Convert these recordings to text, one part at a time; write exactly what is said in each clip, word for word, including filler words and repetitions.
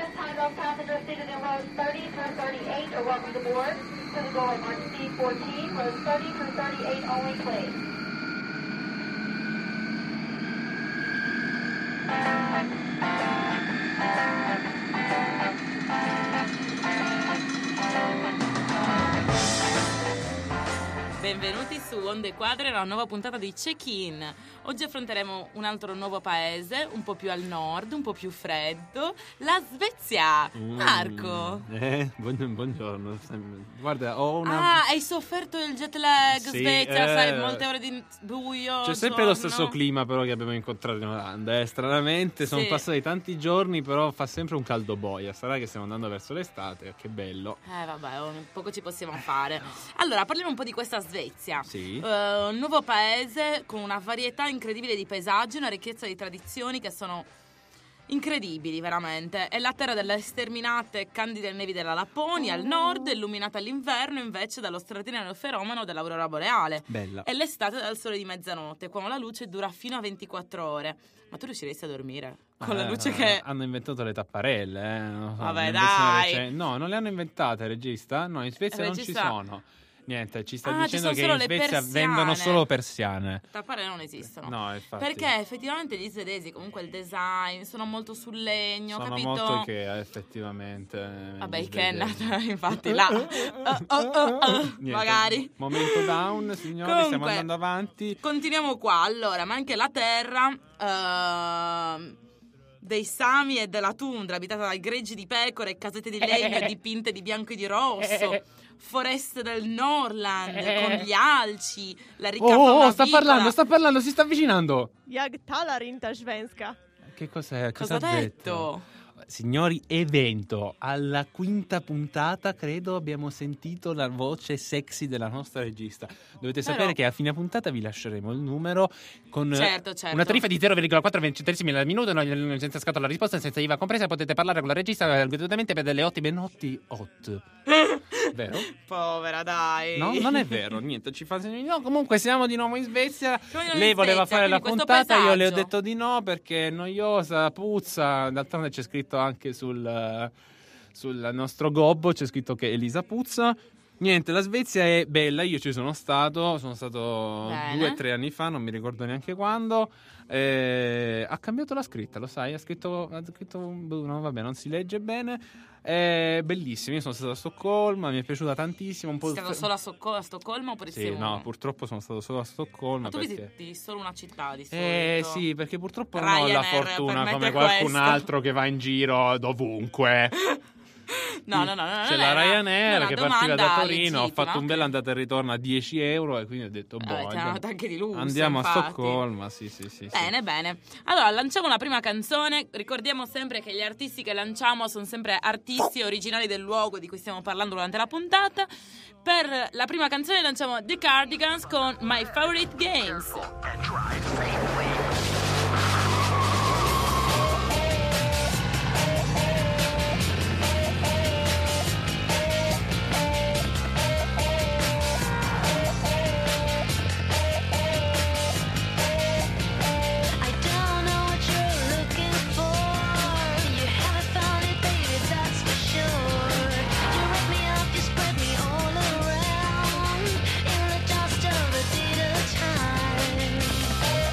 this time, all passengers seated in rows thirty through thirty-eight are welcome to board. To the door marked C fourteen, rows thirty through thirty-eight only, please. Benvenuti su Onde Quadre, una nuova puntata di Check-in. Oggi affronteremo un altro nuovo paese, un po' più al nord, un po' più freddo, la Svezia. Mm, Marco. Eh, buongiorno. Guarda, ho una... Ah, hai sofferto il jet lag, sì, Svezia, eh... sai, molte ore di buio. C'è sempre giorno. Lo stesso clima però che abbiamo incontrato in Olanda, eh. Stranamente sono sì. passati tanti giorni, però fa sempre un caldo boia. Sarà che stiamo andando verso l'estate, che bello. Eh vabbè, poco ci possiamo fare. Allora, parliamo un po' di questa Svezia. Sì. Uh, un nuovo paese con una varietà incredibile di paesaggi, una ricchezza di tradizioni che sono incredibili, veramente. È la terra delle sterminate e candide nevi della Lapponia al nord, illuminata all'inverno invece dallo straordinario fenomeno dell'aurora boreale. Bella. E l'estate dal sole di mezzanotte, quando la luce dura fino a ventiquattro ore. Ma tu riusciresti a dormire? Con eh, la luce che... Hanno inventato le tapparelle, eh. Non so, Vabbè, dai. Rec- no, non le hanno inventate, regista? No, in Svezia Eh, non regista... ci sono. Niente, ci sta ah, dicendo ci che sono in solo le Svezia persiane. vendono solo persiane. Tapparelle non esistono. No, infatti. Perché effettivamente gli svedesi, comunque il design, sono molto sul legno, sono capito? molto Ikea, effettivamente. Vabbè, gli Ikea è svedesi. nata infatti là. oh, oh, oh, oh, Niente, magari. Momento down, signori, Comunque, stiamo andando avanti. Continuiamo qua, allora, ma anche la terra... Uh, dei Sami e della tundra, abitata da greggi di pecore, casette di legno dipinte di bianco e di rosso, foreste del Norland con gli alci, la ricca oh, fauna oh, sta avicola. parlando, sta parlando, si sta avvicinando. Jag talar inte svenska. Che cos'è? Cosa Cosa ha ha detto? detto? Signori, evento. Alla quinta puntata credo abbiamo sentito la voce sexy della nostra regista. Dovete Però... sapere che a fine puntata vi lasceremo il numero con certo, certo. una tariffa di zero virgola quattro centesimi al minuto, no, senza scatola risposta, senza I V A compresa. Potete parlare con la regista gratuitamente per delle ottime notti hot. Vero? Povera, dai. No, non è vero, niente, ci fa segno di no. Comunque siamo di nuovo in Svezia. in Lei voleva Svezia, fare la puntata, paesaggio. io le ho detto di no perché è noiosa, puzza. D'altronde c'è scritto anche sul, sul nostro gobbo, c'è scritto che Elisa puzza. Niente, la Svezia è bella, io ci sono stato, sono stato Bene. due o tre anni fa, non mi ricordo neanche quando. Eh, ha cambiato la scritta, lo sai, ha scritto, ha scritto no, vabbè, non si legge bene. È bellissimo, io sono stato a Stoccolma, mi è piaciuta tantissimo. Un po' Sei stato solo a, Stocco- a Stoccolma oppure Sì, sei no, purtroppo sono stato solo a Stoccolma. Ma tu perché... visiti solo una città di solito? Eh sì, perché purtroppo non ho la Ryanair fortuna permette come qualcun questo. altro che va in giro dovunque. No, no, no, no. C'è non la era- Ryanair una che partiva da domanda Torino, ho legittima, fatto un ok. bel andata e ritorno a dieci euro e quindi ho detto boh, Vabbè, ti hanno andiamo, dato anche di lusso, andiamo a infatti. Stoccolma, sì sì sì. Bene, bene. Allora, lanciamo una prima canzone. Ricordiamo sempre che gli artisti che lanciamo sono sempre artisti originali del luogo di cui stiamo parlando durante la puntata. Per la prima canzone lanciamo The Cardigans con My Favorite Games. Time.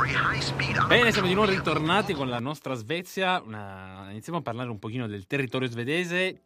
Bene, siamo di nuovo ritornati con la nostra Svezia. Una... Iniziamo a parlare un pochino del territorio svedese.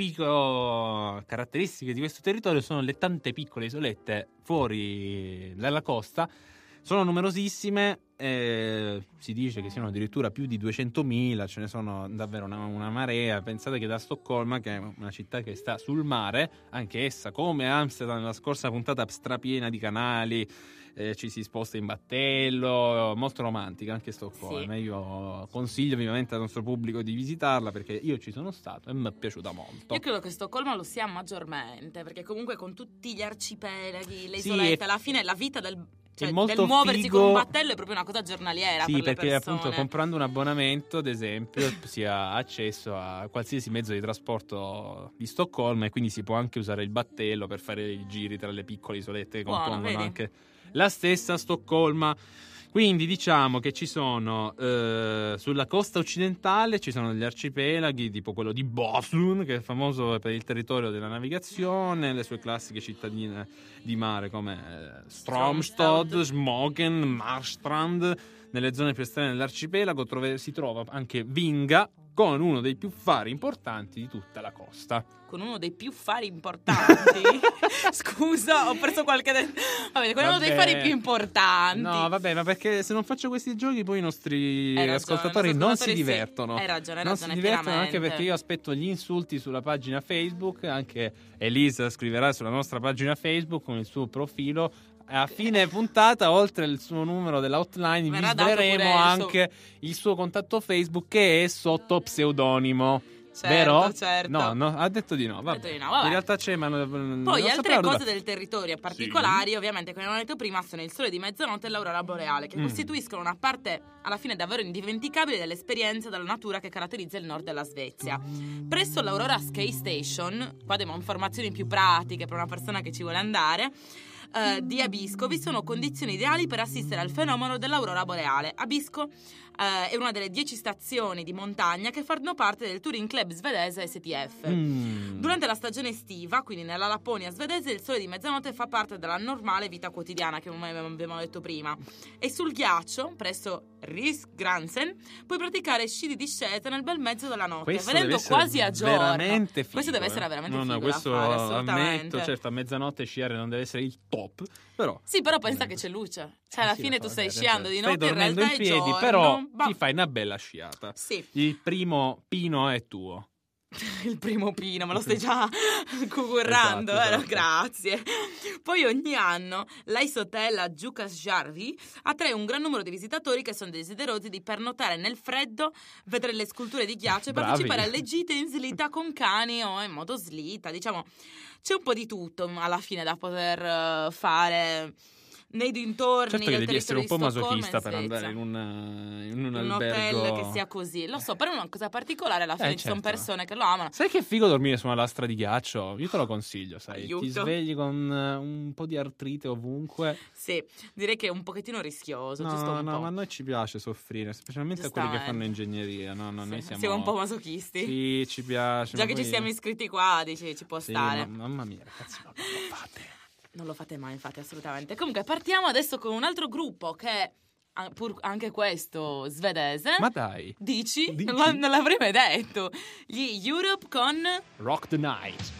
Tipico caratteristiche di questo territorio sono le tante piccole isolette fuori dalla costa. Sono numerosissime, eh, si dice che siano addirittura più di duecentomila, ce ne sono davvero una, una marea. Pensate che da Stoccolma, che è una città che sta sul mare, anche essa come Amsterdam, la scorsa puntata strapiena di canali, eh, ci si sposta in battello, molto romantica anche Stoccolma. Sì. Io consiglio vivamente al nostro pubblico di visitarla perché io ci sono stato e mi è piaciuta molto. Io credo che Stoccolma lo sia maggiormente, perché comunque con tutti gli arcipelaghi, le Sì, isolette, è- alla fine la vita del, cioè, è molto del muoversi figo. con un battello è proprio una cosa giornaliera Sì, per le perché persone. appunto comprando un abbonamento, ad esempio, si ha accesso a qualsiasi mezzo di trasporto di Stoccolma e quindi si può anche usare il battello per fare i giri tra le piccole isolette che Buono, compongono vedi? anche la stessa Stoccolma. Quindi diciamo che ci sono eh, sulla costa occidentale ci sono degli arcipelaghi tipo quello di Boslun, che è famoso per il territorio della navigazione, le sue classiche cittadine di mare come eh, Stromstad, Stromstad. Smogen, Marstrand. Nelle zone più estreme dell'arcipelago trove- si trova anche Vinga, con uno dei più fari importanti di tutta la costa. Con uno dei più fari importanti. Scusa, ho perso qualche... De... Vabbè, con uno dei Vabbè. fari più importanti. No, vabbè, ma perché se non faccio questi giochi poi i nostri Hai ragione, ascoltatori i nostri non si ascoltatori sì. divertono. Hai ragione, hai non ragione, si divertono anche pienamente. perché io aspetto gli insulti sulla pagina Facebook, anche Elisa scriverà sulla nostra pagina Facebook con il suo profilo. A fine puntata, oltre il suo numero della hotline, vi Verrà dato sveleremo pure il suo- anche il suo contatto Facebook che è sotto pseudonimo. Certo, Vero? certo. No, no, ha detto di no. Vabbè. detto di no, vabbè. In realtà c'è, ma non Poi non altre saprà cose dove- del territorio particolari, ovviamente, come abbiamo detto prima, sono il sole di mezzanotte e l'aurora boreale, che Mm. costituiscono una parte alla fine davvero indimenticabile dell'esperienza della natura che caratterizza il nord della Svezia. Presso l'Aurora Ski Station, qua abbiamo informazioni più pratiche per una persona che ci vuole andare, eh, di Abisko, vi sono condizioni ideali per assistere al fenomeno dell'aurora boreale. Abisko eh, è una delle dieci stazioni di montagna che fanno parte del touring club svedese S T F. Mm. Durante la stagione estiva, quindi nella Lapponia svedese, il sole di mezzanotte fa parte della normale vita quotidiana che come abbiamo detto prima. E sul ghiaccio, presso Risgransen, puoi praticare sci di discesa nel bel mezzo della notte, Questo venendo deve essere quasi a giorno. veramente figo, questo deve eh. essere veramente no, figo no, da questo fare, assolutamente. ammetto, certo, a mezzanotte sciare non deve essere il top, però Sì, però pensa che c'è luce. Cioè, alla Eh sì, fine lo tu so, stai vabbè, sciando di stai notte, in dormendo realtà in è piedi, giorno. però Bah, ti fai una bella sciata. Sì, Il primo pino è tuo. il primo pino, me lo stai già cucurrando, Esatto, eh? esatto. Grazie. Poi ogni anno l'Isotella Jukkasjärvi attrae un gran numero di visitatori che sono desiderosi di pernottare nel freddo, vedere le sculture di ghiaccio e Bravi. partecipare alle gite in slitta con cani o in modo slitta. Diciamo, c'è un po' di tutto alla fine da poter eh, fare nei dintorni Certo che del devi essere territorio un po' di Stoccolma, masochista in per Svezia. andare in un, in un Un albergo. hotel che sia così, lo so, però è una cosa particolare. Alla fine Eh, ci sono certo. persone che lo amano. Sai che figo dormire su una lastra di ghiaccio? Io te lo consiglio, sai. Aiuto. Ti svegli con eh, un po' di artrite ovunque. Sì, direi che è un pochettino rischioso, giusto No, un no, po'. ma a noi ci piace soffrire, specialmente a quelli che fanno Giustamente. ingegneria. No, no, noi Sì, siamo... un po' masochisti. Sì, ci piace. Già ma che poi- ci siamo iscritti qua, dici, ci può Sì, stare. ma- mamma mia, ragazzi, no, non lo fate. Non lo fate mai, infatti, assolutamente. Comunque, partiamo adesso con un altro gruppo che è ah, pur anche questo svedese. Ma dai, Dici? Dici? Non, la- non l'avrei mai detto. Gli Europe con... Rock the Night.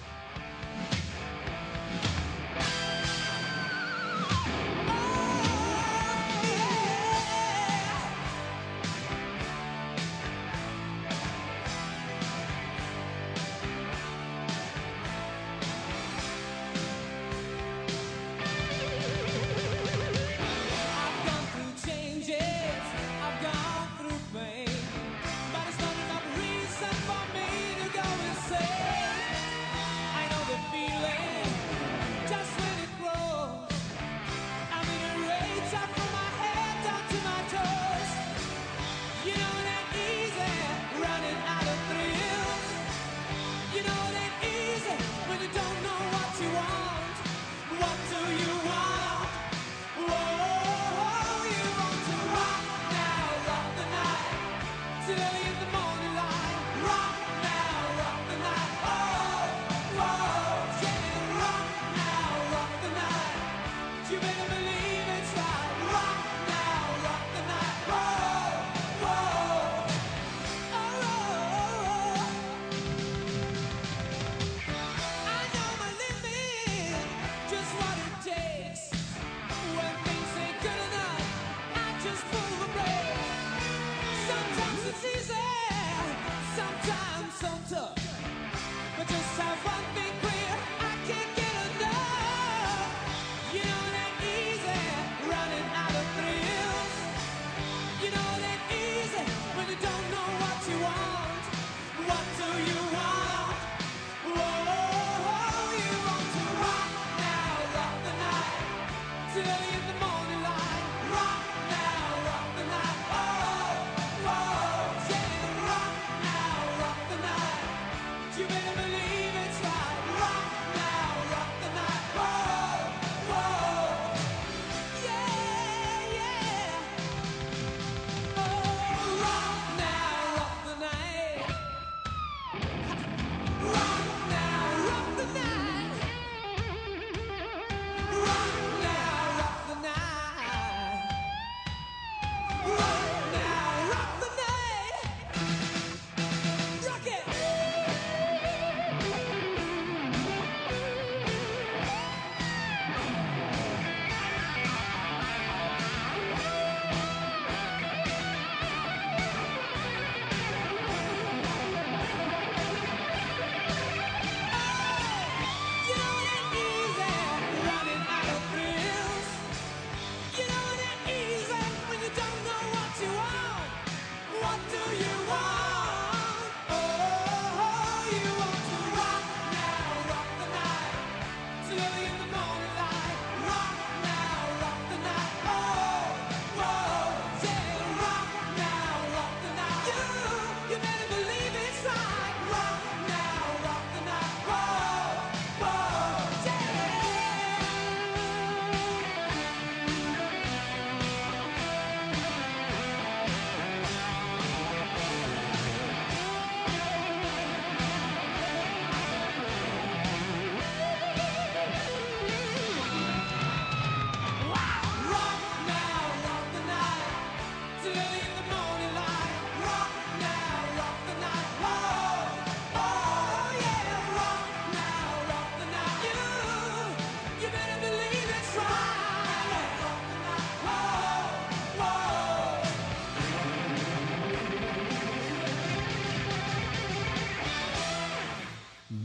I've gone through changes, I've gone through pain, but it's not enough reason for me to go insane.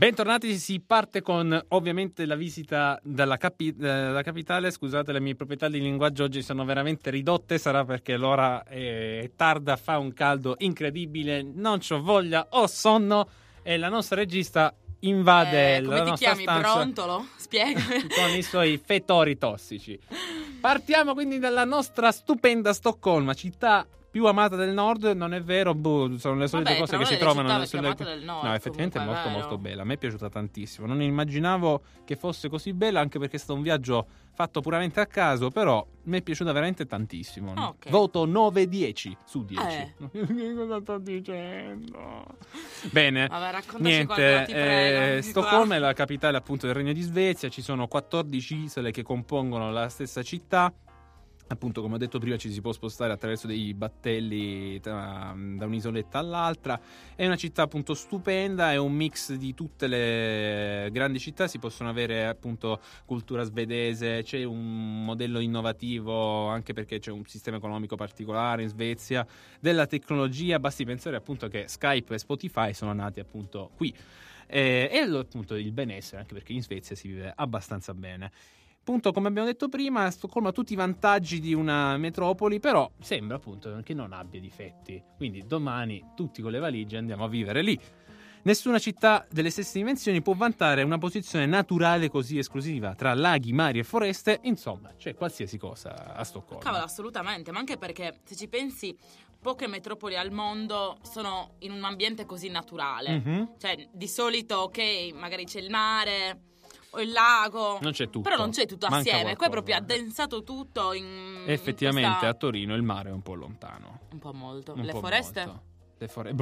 Bentornati, si parte con ovviamente la visita dalla, capi- dalla capitale. Scusate, le mie proprietà di linguaggio oggi sono veramente ridotte, sarà perché l'ora è tarda, fa un caldo incredibile, non c'ho voglia, ho sonno e la nostra regista invade Eh, la come ti nostra chiami? stanza Brontolo? Spiegami. con i suoi fetori tossici. Partiamo quindi dalla nostra stupenda Stoccolma, città più amata del nord. Non è vero, boh, sono le solite Vabbè, cose tra che una si delle trovano città più amate del nord, no, effettivamente è comunque, molto è molto vero. bella. A me è piaciuta tantissimo, non immaginavo che fosse così bella, anche perché è stato un viaggio fatto puramente a caso, però mi è piaciuta veramente tantissimo. Ok. Voto nove dieci su dieci. Eh. Cosa sto dicendo? Bene. Vabbè, raccontaci Niente, qualcosa, ti prego. eh, Di Stoccolma qua. è la capitale appunto del Regno di Svezia, ci sono quattordici isole che compongono la stessa città. Appunto, come ho detto prima, ci si può spostare attraverso dei battelli tra- da un'isoletta all'altra. È una città appunto stupenda, è un mix di tutte le grandi città. Si possono avere appunto cultura svedese, c'è un modello innovativo anche perché c'è un sistema economico particolare in Svezia, della tecnologia. Basti pensare appunto che Skype e Spotify sono nati appunto qui. Eh, e appunto il benessere, anche perché in Svezia si vive abbastanza bene. Appunto, come abbiamo detto prima, Stoccolma ha tutti i vantaggi di una metropoli, però sembra appunto che non abbia difetti. Quindi domani tutti con le valigie andiamo a vivere lì. Nessuna città delle stesse dimensioni può vantare una posizione naturale così esclusiva tra laghi, mari e foreste. Insomma, c'è qualsiasi cosa a Stoccolma. Cavolo, assolutamente, ma anche perché se ci pensi, poche metropoli al mondo sono in un ambiente così naturale. Mhm. Cioè, di solito, ok, magari c'è il mare o il lago, Non c'è tutto. però non c'è tutto Manca assieme. Qua è qualcosa. proprio addensato tutto in Effettivamente in questa- a Torino il mare è un po' lontano. un po' molto. Un Le po' foreste? molto. Le fore-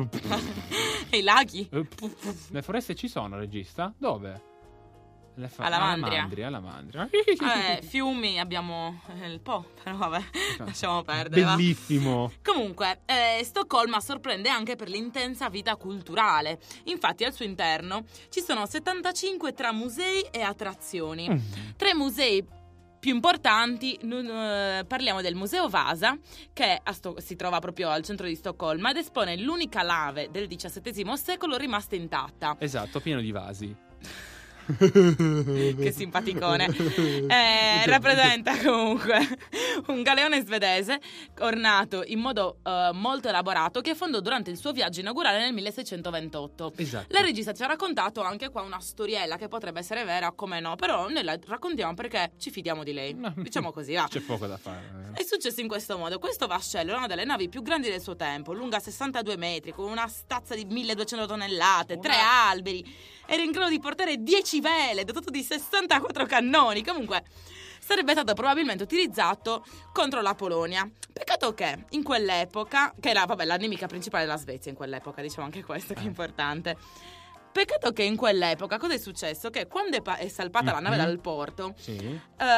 E i laghi? Le foreste ci sono, regista? Dove? Le fa- Alla Mandria. Mandria, alla Mandria. Eh, fiumi abbiamo eh, il Po, però vabbè, lasciamo perdere. va. Bellissimo. Comunque, eh, Stoccolma sorprende anche per l'intensa vita culturale. Infatti, al suo interno ci sono settantacinque tra musei e attrazioni. Mm. Tra i musei più importanti n- eh, parliamo del Museo Vasa, che a Sto- si trova proprio al centro di Stoccolma ed espone l'unica nave del diciassettesimo secolo rimasta intatta. Esatto, pieno di vasi. Che simpaticone. Eh, rappresenta comunque un galeone svedese ornato in modo eh, molto elaborato che affondò durante il suo viaggio inaugurale nel milleseicentoventotto. Esatto. La regista ci ha raccontato anche qua una storiella che potrebbe essere vera, come no, però noi la raccontiamo perché ci fidiamo di lei. Diciamo così, va. C'è poco da fare. È successo in questo modo. Questo vascello è una delle navi più grandi del suo tempo, lunga sessantadue metri, con una stazza di milleduecento tonnellate, tre alberi. Era in grado di portare dieci vele, dotato di sessantaquattro cannoni. Comunque, sarebbe stato probabilmente utilizzato contro la Polonia. Peccato che in quell'epoca, che era, vabbè, la nemica principale della Svezia in quell'epoca, diciamo anche questo che è importante. Peccato che in quell'epoca cosa è successo? Che quando è, pa- è salpata la nave Mhm. dal porto, Sì.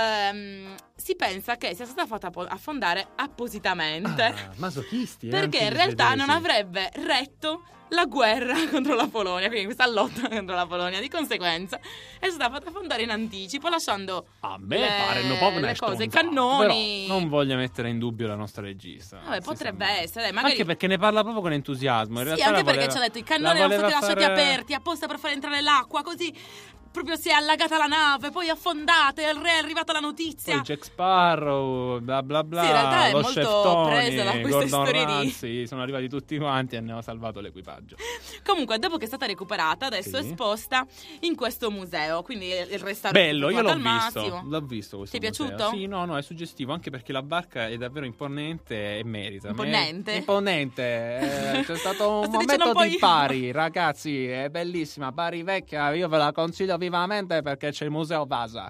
ehm, si pensa che sia stata fatta po- affondare appositamente. Ah, masochisti. eh, Perché anche in gli realtà svedesi. non avrebbe retto la guerra contro la Polonia, quindi questa lotta contro la Polonia. Di conseguenza è stata fatta affondare in anticipo, lasciando A me le- pare un po' una le cose, i stronzata, cannoni. però non voglio mettere in dubbio la nostra regista. Vabbè, Si potrebbe sa mai. essere, dai, magari. Anche perché ne parla proprio con entusiasmo. In Sì, realtà anche la perché voleva- ci ha detto i la cannoni erano voleva stati lasciati fare- aperti apposta per far entrare l'acqua, così proprio si è allagata la nave, poi affondata e al re è arrivata la notizia. Poi Jack Sparrow, bla bla bla. Sì, in realtà è lo molto chef Tony, presa da queste Gordon storie di- Ramsay, sono arrivati tutti quanti e hanno salvato l'equipaggio. Comunque, dopo che è stata recuperata, adesso Sì. è esposta in questo museo. Quindi il restauro Bello, io l'ho al visto. massimo. L'ho visto questo Ti è museo. piaciuto? Sì, no, no, è suggestivo anche perché la barca è davvero imponente e merita. Imponente? Me- Imponente. Eh, c'è stato Ma un sto dicendo momento un po' di io. Bari, ragazzi, è bellissima. Bari vecchia, io ve la consiglio vivamente perché c'è il museo Vasa.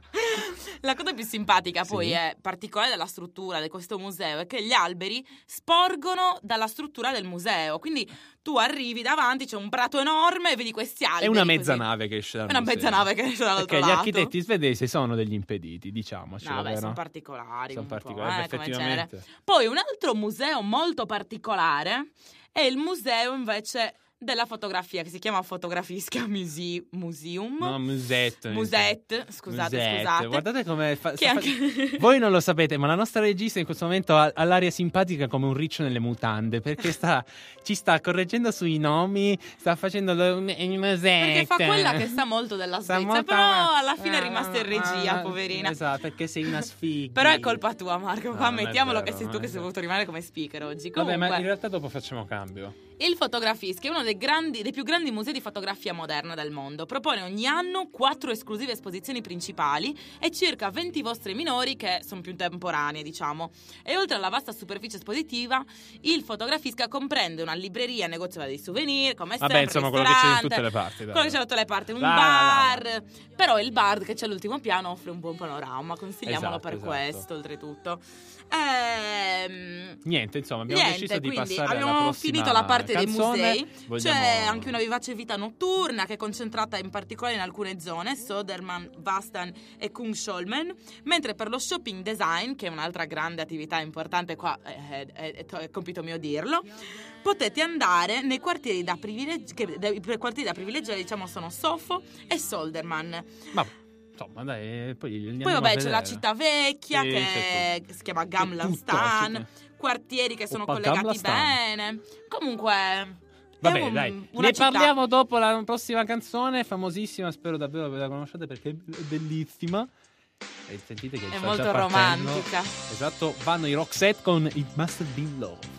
La cosa più simpatica poi Sì. è particolare della struttura di questo museo è che gli alberi sporgono dalla struttura del museo. Quindi tu arrivi davanti, c'è un prato enorme e vedi questi alberi. È una così. mezza nave che esce dal È una museo. mezza nave che esce dall'altro Perché gli lato. architetti svedesi sono degli impediti, diciamoci. No, vabbè, sono particolari. Sono un po', particolari, eh, come effettivamente. genere. Poi un altro museo molto particolare è il museo invece della fotografia che si chiama Fotografisca Muse- Museum. No, Musette. Musette, scusate, Musette. scusate. Guardate come fa- Che sta anche- fa- Voi non lo sapete, ma la nostra regista in questo momento ha, ha l'aria simpatica come un riccio nelle mutande, perché sta, ci sta correggendo sui nomi, sta facendo lo, i Musette. Perché fa quella che sa molto della Sta Svezia, molto- però alla fine è rimasta in Ah, regia, ah, poverina. Esatto, perché sei una sfiga. Però è colpa tua, Marco. No, Qua non è mettiamolo vero, che sei non tu è che sei vero. voluto rimanere come speaker oggi. Vabbè, Comunque, ma in realtà dopo facciamo cambio. il Fotografisca è uno dei, grandi, dei più grandi musei di fotografia moderna del mondo. Propone ogni anno quattro esclusive esposizioni principali e circa venti mostre minori che sono più temporanee, diciamo. E oltre alla vasta superficie espositiva, il Fotografisca comprende una libreria, negozio dei souvenir, come Vabbè, sempre, insomma, quello che c'è in ristorante, tutte le parti. dai. quello che c'è da tutte le parti, un Dai, bar. dai, Però il bar che c'è all'ultimo piano offre un buon panorama, consigliamolo Esatto, per esatto. questo, oltretutto. Ehm... Niente, insomma, abbiamo Niente, deciso di quindi passare alla abbiamo prossima finito la parte dei canzone. musei. Vogliamo- C'è anche una vivace vita notturna che è concentrata in particolare in alcune zone, Söderman, Vastan e Kungsholmen, mentre per lo shopping design, che è un'altra grande attività importante qua, è, è- è- è compito mio dirlo, potete andare nei quartieri da privilegiare, i quartieri da privilegiare, diciamo, sono Sofo e Solderman. Ma insomma, dai, poi andiamo Poi a vabbè c'è vedere. la città vecchia Sì, che c'è tutto. si chiama C'è Gamla tutto, Stan, c'è- quartieri che sono Oppa, collegati Gamla Stan. bene. Comunque è Vabbè, un- dai, una ne città. parliamo dopo la prossima canzone, famosissima, spero davvero ve la conosciate perché è bellissima. E sentite che È sta molto già partendo. romantica. Esatto, vanno i Roxette con It Must Have Been Love.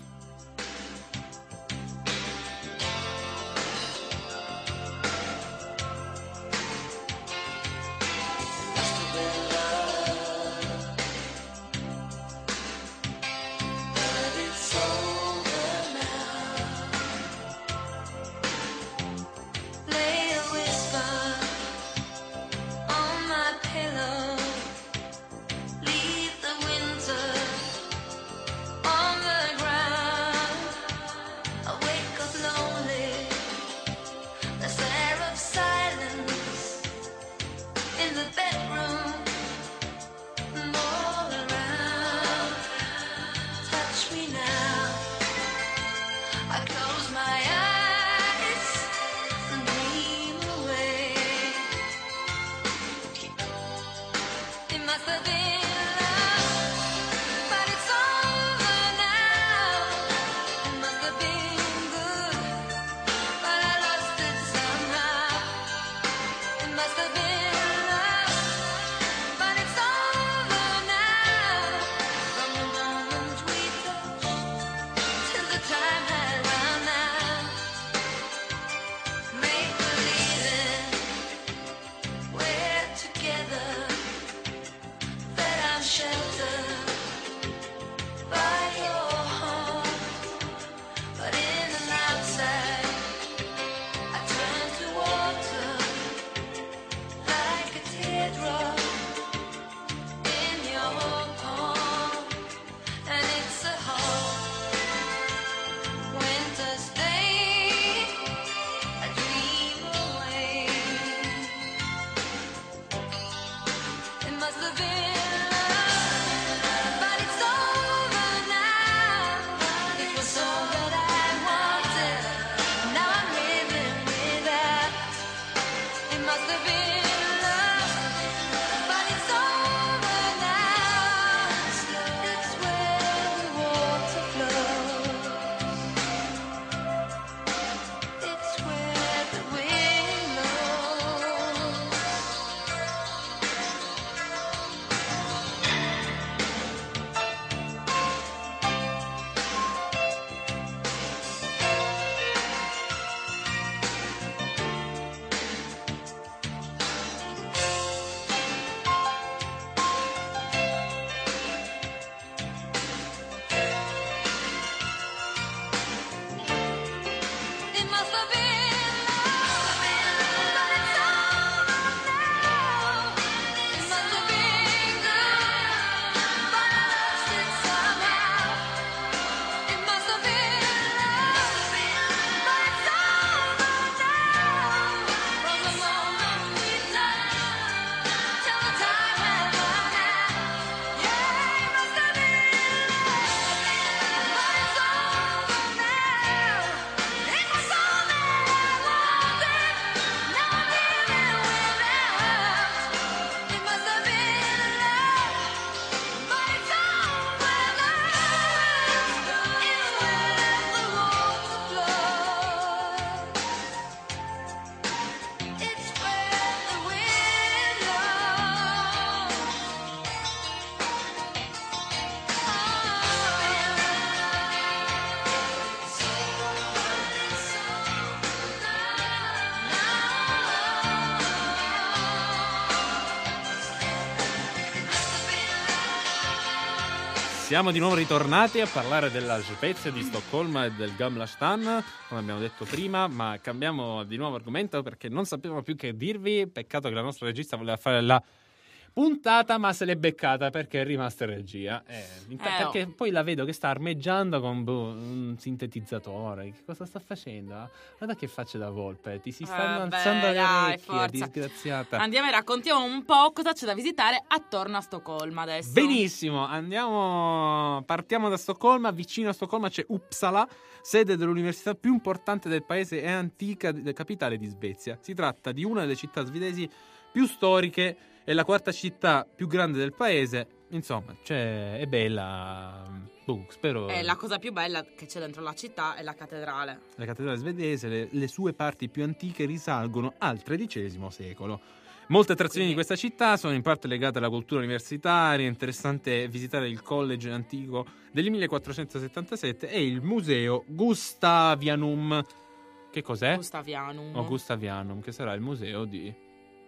Lay a whisper on my pillow. Leave the winter on the ground. I wake up lonely. There's air of silence in the bedroom. And all around. Touch me now. I close my eyes and dream away. It must have been love, but it's over now. It must have been good, but I lost it somehow. It must have been love, but it's over now. From the moment we touched till the time had run out. Siamo di nuovo ritornati a parlare della Svezia, di Stoccolma e del Gamla Stan, come abbiamo detto prima, ma cambiamo di nuovo argomento perché non sappiamo più che dirvi. Peccato che la nostra regista voleva fare la puntata, ma se l'è beccata perché è rimasta in regia. Eh, inta- Eh, oh. perché poi la vedo che sta armeggiando con boh, un sintetizzatore. Che cosa sta facendo? Guarda che faccia da volpe, ti si stanno Vabbè, alzando le dai, orecchie, forza. disgraziata. Andiamo e raccontiamo un po' cosa c'è da visitare attorno a Stoccolma adesso. Benissimo, andiamo, partiamo da Stoccolma. Vicino a Stoccolma c'è Uppsala, sede dell'università più importante del paese e antica de- capitale di Svezia. Si tratta di una delle città svedesi più storiche e la quarta città più grande del paese. Insomma, cioè, è bella. Boh, spero. E la cosa più bella che c'è dentro la città è la cattedrale. La cattedrale svedese, le, le sue parti più antiche risalgono al tredicesimo secolo. Molte attrazioni Quindi- di questa città sono in parte legate alla cultura universitaria. È interessante visitare il college antico del millequattrocentosettantasette e il museo Gustavianum. Che cos'è? Gustavianum. O Gustavianum, che sarà il museo di...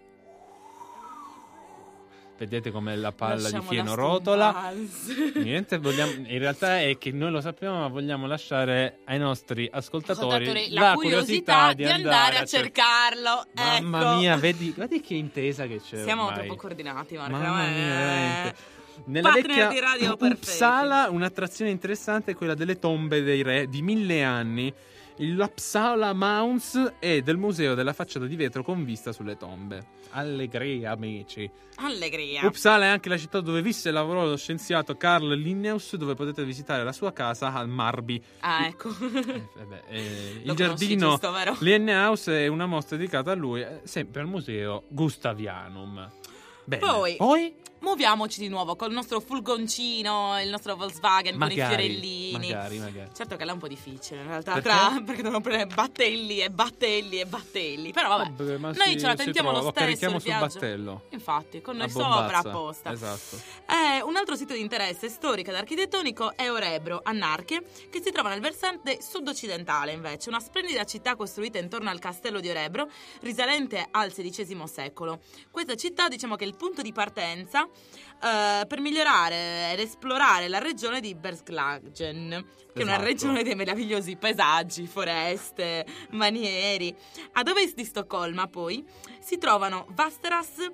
Vedete com'è la palla Lasciamo di fieno la rotola. stompanza. Niente, vogliamo, in realtà è che noi lo sappiamo, ma vogliamo lasciare ai nostri ascoltatori, Ascoltatori, la, curiosità di andare a cer- cercarlo. Mamma ecco. mia, vedi, vedi che intesa che c'è Siamo ormai. troppo coordinati, Marco. Mamma eh. mia, veramente. Nella Partner vecchia di radio perfetti. Uppsala un'attrazione interessante è quella delle tombe dei re di mille anni. Il Uppsala Mounds è del museo della facciata di vetro con vista sulle tombe. Allegria, amici. Allegria. Uppsala è anche la città dove visse e lavorò lo scienziato Carl Linnaeus, dove potete visitare la sua casa al Marby. Ah, ecco. Eh, vabbè, eh, Lo il conosci, giardino giusto, vero? Linnaeus è una mostra dedicata a lui, eh, sempre al museo Gustavianum. Bene. Poi- Poi? Muoviamoci di nuovo col nostro furgoncino, il nostro Volkswagen con i fiorellini. magari, magari. Certo che là è un po' difficile in realtà, Perché? tra, perché devono prendere battelli e battelli e battelli. Però vabbè, Vabbè, ma noi si- ce la si tentiamo trova, lo stesso carichiamo il sul viaggio. battello. Infatti, con noi A sopra bombazza. apposta. Esatto. Eh, un altro sito di interesse storico ed architettonico è Orebro, a Narche, che si trova nel versante sud-occidentale invece, una splendida città costruita intorno al castello di Orebro, risalente al sedicesimo secolo. Questa città diciamo che è il punto di partenza eh, per migliorare ed esplorare la regione di Bergslagen, che è una Esatto. regione dei meravigliosi paesaggi, foreste, manieri. Ad ovest di Stoccolma poi si trovano Västerås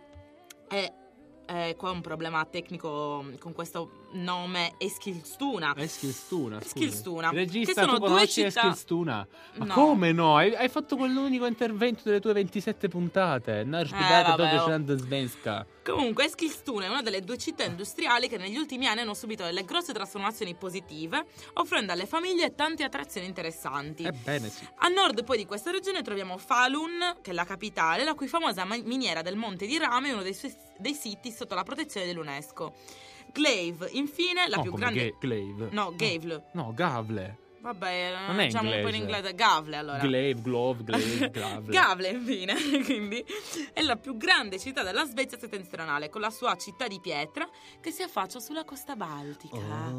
e eh, qua un problema tecnico con questo nome, Eskilstuna. Eskilstuna, scusa. Eskilstuna, Regista, che sono tu due conosci città- Eskilstuna? Ma No. come no? Hai, hai fatto quell'unico intervento delle tue ventisette puntate. No, spiegate vabbè, dove oh. c'è svenska. Comunque Eskilstuna è una delle due città industriali che negli ultimi anni hanno subito delle grosse trasformazioni positive, offrendo alle famiglie tante attrazioni interessanti. Ebbene sì. A nord poi di questa regione troviamo Falun, che è la capitale, la cui famosa ma- miniera del Monte di Rame è uno dei, suoi, dei siti sotto la protezione dell'UNESCO. Glaive, infine, la No, più come grande... Ga- Glaive. No, Gavle. No, Gavle. Vabbè, Non è diciamo un po' in inglese. inglese. Gavle, allora. Glaive, Glove, Glaive, Gavle. Gavle, infine, quindi è la più grande città della Svezia settentrionale, con la sua città di pietra che si affaccia sulla costa baltica,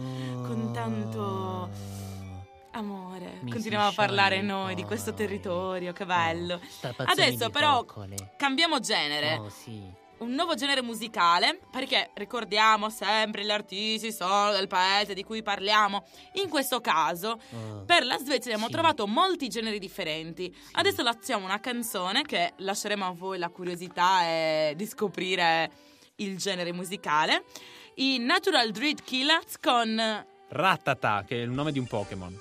con tanto amore. Mi Continuiamo a si parlare scioglie il noi di questo cuore. territorio, che bello. Strapazzoni Adesso di però coccole. cambiamo genere. Oh sì. Un nuovo genere musicale, perché ricordiamo sempre gli artisti sono del paese di cui parliamo. In questo caso, Oh. per la Svezia abbiamo Sì. trovato molti generi differenti. Adesso lanciamo una canzone che lasceremo a voi la curiosità e di scoprire il genere musicale. I Natural Dread Killers con Rattata, che è il nome di un Pokémon.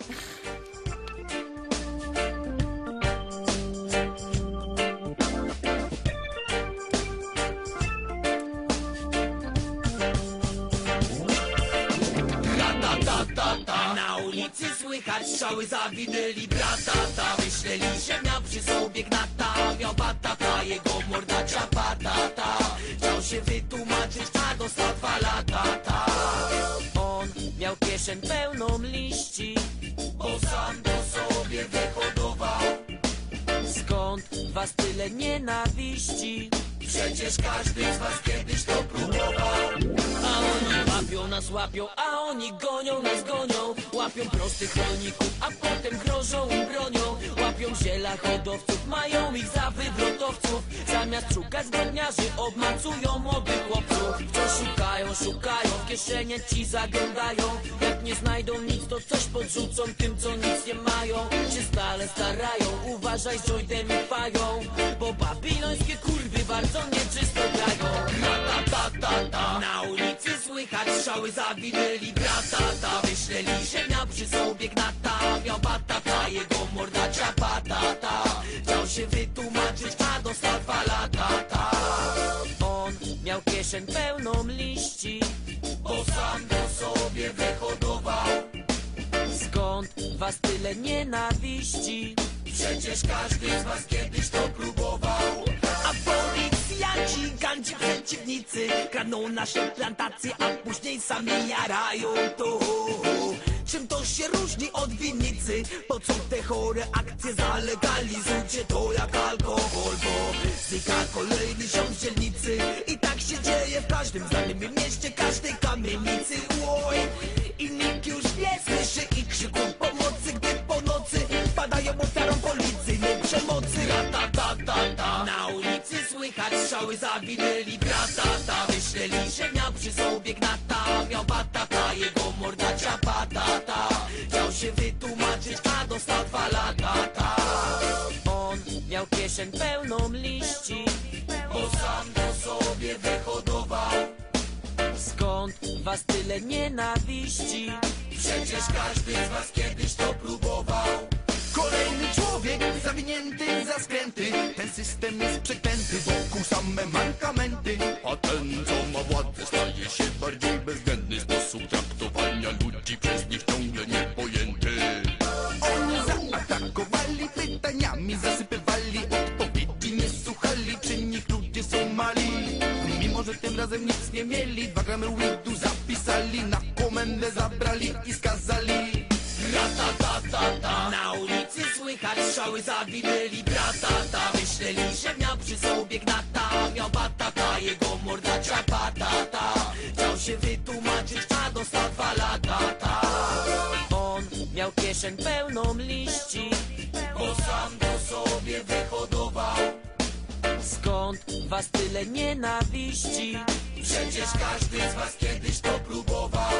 Na ulicy słychać strzały zawinęli bratata. Myśleli, że miał przy sobie gnata. Miał batata, jego morda ciapatata. Chciał się wytłumaczyć, a dostał dwa lata. Ta. On miał kieszeń pełną liści, bo sam to sobie wyhodował. Skąd was tyle nienawiści? Przecież każdy z was kiedyś to próbował. A oni łapią nas, łapią, a oni gonią nas, gonią. Łapią prostych rolników, a potem grożą im bronią. Łapią ziela hodowców, mają ich za wywrotowców. Zamiast szukać zbrodniarzy, obmacują młodych chłopców. Wciąż szukają, szukają, w kieszenie ci zaglądają. Jak nie znajdą nic, to coś podrzucą tym, co nic nie mają. Się stale starają, uważaj z jointem i fają, bo babilońskie kurwy bardzo nieczysto grają. Ra-ta-ta-ta-ta. Na ulicy słychać strzały, zawinęli bratata. Myśleli, że miał przy sobie gnata. Miał batata, jego morda ciapatata. Chciał się wytłumaczyć, a dostał dwa lata. On miał kieszeń pełną liści, bo sam go sobie wyhodował. Skąd was tyle nienawiści? Przecież każdy z was kiedyś to próbował. A policjanci, ganci przeciwnicy kradną nasze plantacje, a później sami jarają to. Czym to się różni od winnicy? Po co te chore akcje? Zalegalizujcie to jak alkohol, bo znika kolejny ziom z dzielnicy. I tak się dzieje w każdym znanym mieście, każdej kamienicy. Oj, i nikt już nie słyszy ich krzyku pomocy, gdy po nocy padają ofiarą policyjnej przemocy. Ra-ta-ta-ta-ta. Na ulicy słychać strzały, zawinęli bratata. Myśleli, że miał przy sobie gnata. Miał batata, jego morda ciapatata. Chciał się wytłumaczyć, a dostał dwa lata. On miał kieszeń pełną liści, bo sam go sobie wyhodował. Skąd was tyle nienawiści? Przecież każdy z was kiedyś to próbował. Kolejny człowiek zawinięty za skręty. Ten system jest przeklęty, wokół same mankamenty. A ten, co ma władzę, staje się bardziej bezwzględny. Sposób traktowania ludzi przez nich ciągle niepojęty. Oni zaatakowali pytaniami, zasypywali odpowiedzi, nie słuchali, czy nich ludzie są mali. Mimo że tym razem nic nie mieli, dwa gramy weedu zapisali, na komendę zabrali i skazali. Ra-ta-ta-ta-ta. Na ulicy słychać strzały, zawinęli bratata. Myśleli, że miał przy sobie gnata. Miał batata, jego morda ciapatata. Chciał się wytłumaczyć, a dostał dwa lata. On miał kieszeń pełną liści, bo sam go sobie wyhodował. Skąd was tyle nienawiści? Przecież każdy z was kiedyś to próbował.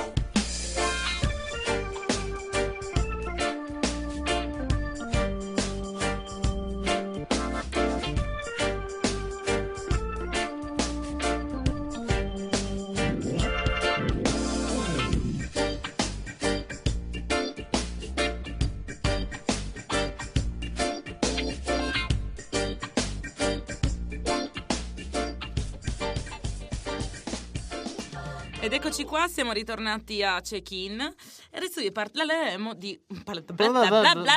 Ed eccoci qua, siamo ritornati a check-in e adesso vi parleremo di bla bla bla bla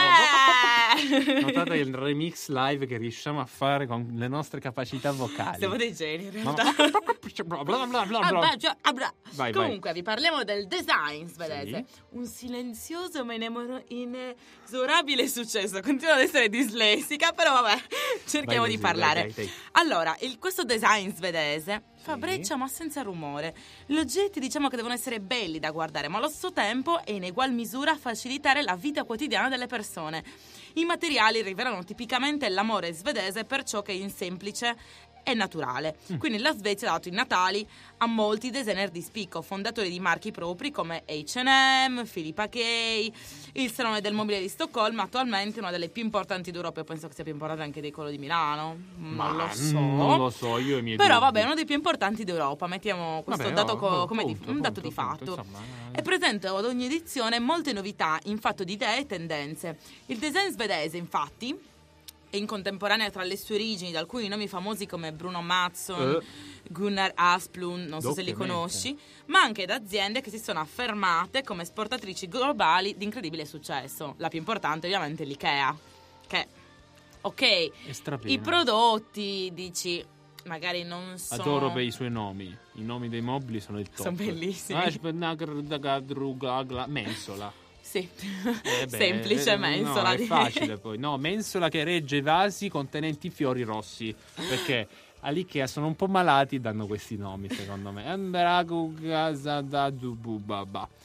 bla. Notate il remix live che riusciamo a fare con le nostre capacità vocali. Siamo dei geni in Ma- realtà. bla bla bla bla Ah, bla. beh, già, ah, bra. Vai, Comunque vi parliamo del design svedese, Sì. un silenzioso ma inemo- inesorabile successo. Continuo ad essere dislessica, però vabbè, cerchiamo Vai di così, parlare. dai, dai, dai. Allora, il- questo design svedese fa Sì. breccia ma senza rumore. Gli oggetti diciamo che devono essere belli da guardare, ma allo stesso tempo e in egual misura facilitare la vita quotidiana delle persone. I materiali rivelano tipicamente l'amore svedese per ciò che è in semplice e naturale. Quindi la Svezia ha dato i natali a molti designer di spicco, fondatori di marchi propri come acca e emme, Filippa K, il Salone del Mobile di Stoccolma, attualmente una delle più importanti d'Europa. Io penso che sia più importante anche di quello di Milano, non Ma lo so. non lo so, io e i miei Però dubbi. vabbè, uno dei più importanti d'Europa, mettiamo questo Vabbè, dato no, co- no, come punto, di, un dato punto, di punto, fatto. insomma. È presente ad ogni edizione molte novità in fatto di idee e tendenze. Il design svedese, infatti, è in contemporanea tra le sue origini da alcuni nomi famosi come Bruno Mazzon, Eh. Gunnar Asplund, non so se li Doppiamente. conosci, ma anche da aziende che si sono affermate come esportatrici globali di incredibile successo. La più importante ovviamente è l'IKEA, che, ok, È strapieno. i prodotti, dici, magari non sono... Adoro per i suoi nomi. I nomi dei mobili sono il top. Sono bellissimi. Ah, Mensola. Mensola. Sì, Eh beh, semplice eh, mensola. No, è direi. facile poi. No, mensola che regge vasi contenenti fiori rossi. Perché all'Ikea sono un po' malati e danno questi nomi, secondo me. Andragu Gazadadububaba.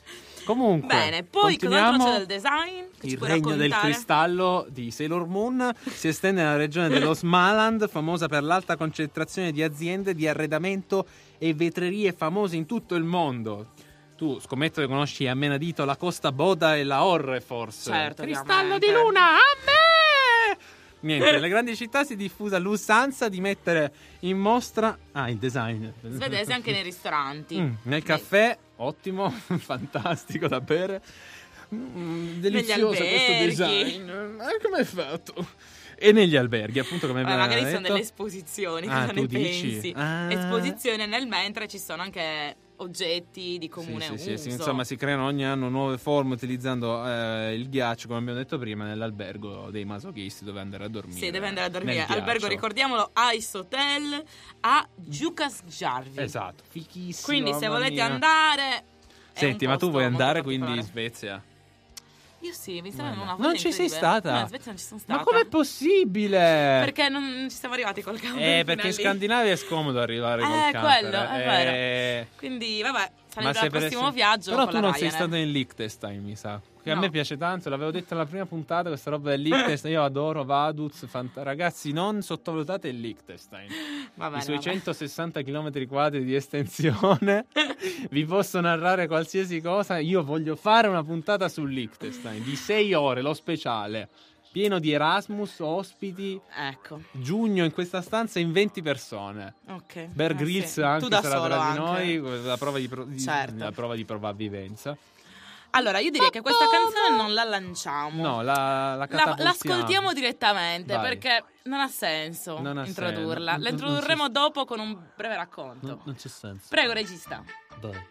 Comunque, Bene, poi continuiamo. cos'altro c'è del design? Che ci Il puoi regno del raccontare? cristallo di Sailor Moon si estende nella regione dello Smaland, famosa per l'alta concentrazione di aziende di arredamento e vetrerie famose in tutto il mondo. Tu scommetto che conosci a menadito la Costa Boda e la Horreforce. Certo, Cristallo ovviamente. di luna, a me! Niente, nelle grandi città si diffusa l'usanza di mettere in mostra ah, il design. Svedese anche nei ristoranti. Mm, nel caffè, ottimo, fantastico da bere. Mm, delizioso questo alberghi. design. Ma come è fatto? E negli alberghi, appunto, come Vabbè, abbiamo magari detto. sono delle esposizioni, Ah, cosa tu ne dici? pensi? Ah. Esposizione nel mentre ci sono anche oggetti di Sì, comune sì, sì, uso. sì, insomma, si creano ogni anno nuove forme utilizzando eh, il ghiaccio, come abbiamo detto prima, nell'albergo dei masochisti dove andare a dormire. Sì, deve andare a dormire. nel Albergo, ghiaccio. ricordiamolo, Ice Hotel a Giukasjärvi. Esatto, fichissimo. Quindi se mamma volete mia. andare... è Senti, un ma tu posto vuoi molto andare quindi in particolare. Svezia? Io sì, mi sembra Ma una no. volta Non ci sei incredibile. stata? No, in Svezia non ci sono stata. Ma com'è possibile? Perché non ci siamo arrivati col camper. Eh, fino perché a in lì. Scandinavia è scomodo arrivare col Eh, camper. quello, è eh. vero. Quindi, vabbè, sarebbe sei il per prossimo esempio- viaggio Però con tu la non sei Ryanair. stato in Liechtenstein, mi sa. Che a No. me piace tanto, l'avevo detto nella prima puntata, questa roba del Liechtenstein. Io adoro Vaduz, fant- ragazzi, non sottovalutate il Liechtenstein. Va bene, I suoi vabbè. centosessanta chilometri quadri di estensione vi posso narrare qualsiasi cosa. Io voglio fare una puntata sul Liechtenstein di sei ore, lo speciale, pieno di Erasmus, ospiti. Ecco, Giugno in questa stanza in venti persone. ok. Bear Eh, Grylls sì. anche Tu da sarà solo tra di anche. noi, la prova di, pro- di- Certo. la prova di probavivenza. Allora, io direi che questa canzone non la lanciamo. No, la, la La, catapultiamo. l'ascoltiamo direttamente Vai. perché non ha senso Non ha introdurla. senso. La introdurremo dopo con un breve racconto. Non, non c'è senso. Prego, regista. Dai.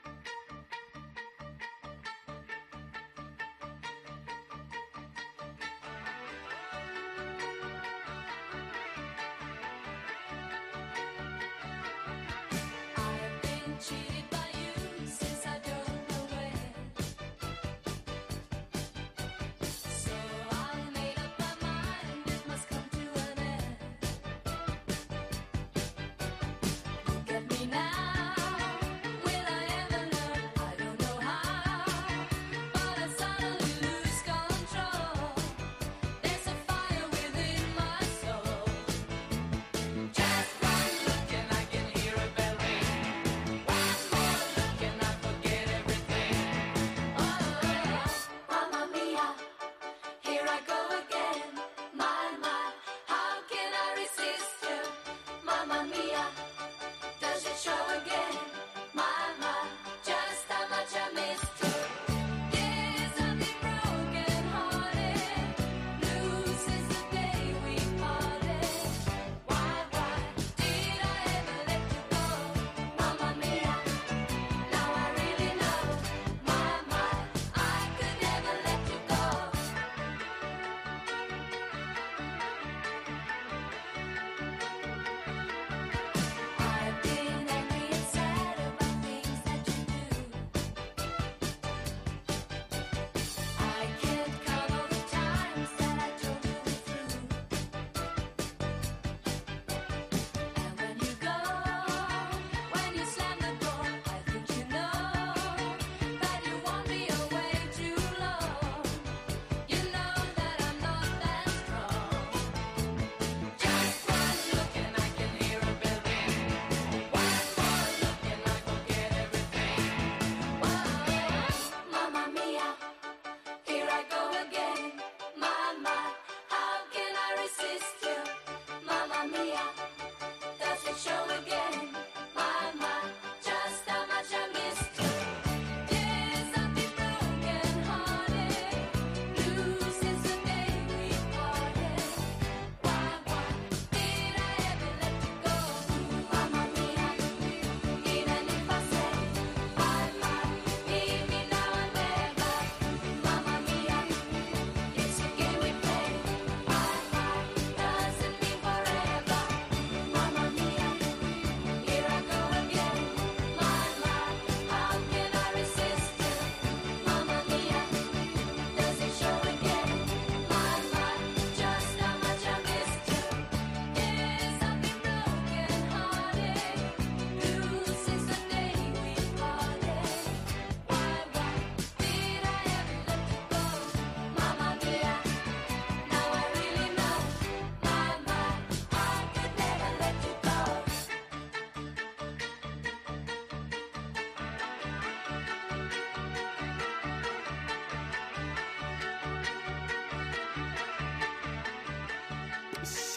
I've been cheated by you since I don't know when. So I made up my mind it must come to an end. Look at me now, will I ever learn?